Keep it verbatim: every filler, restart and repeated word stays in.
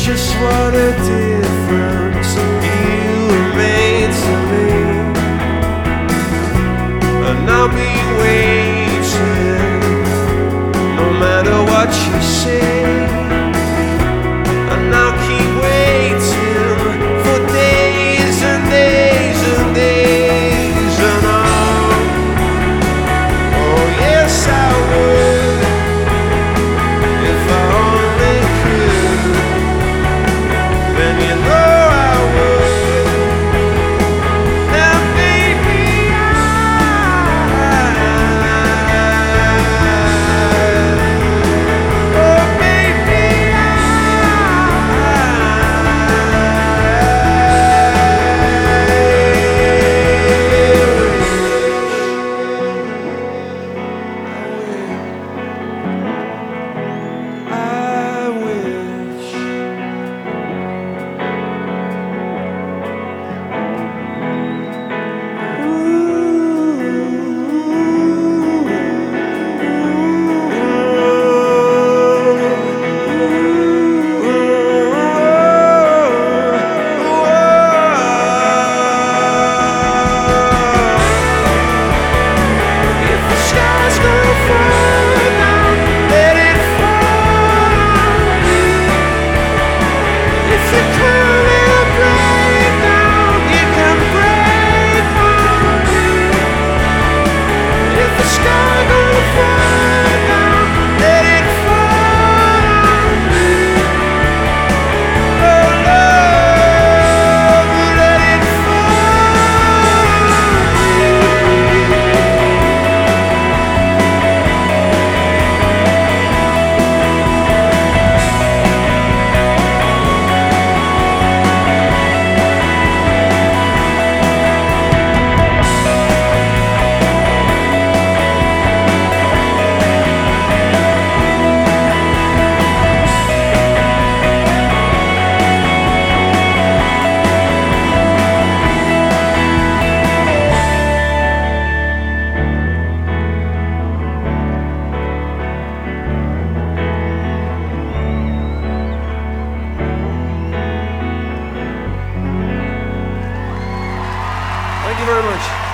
just what a difference you made to me. And I'll be waiting no matter what you say. And I'll keep waiting for days and days and days. And oh, oh yes I would, if I only could. Then you know I would. Now baby I, oh baby I, I wish. If the sky's gonna fall down, let it fall on me. If you come and break down, you can break on me. If the sky gonna fall down, let it fall on me. Oh love, let it fall on me. Thank you very much.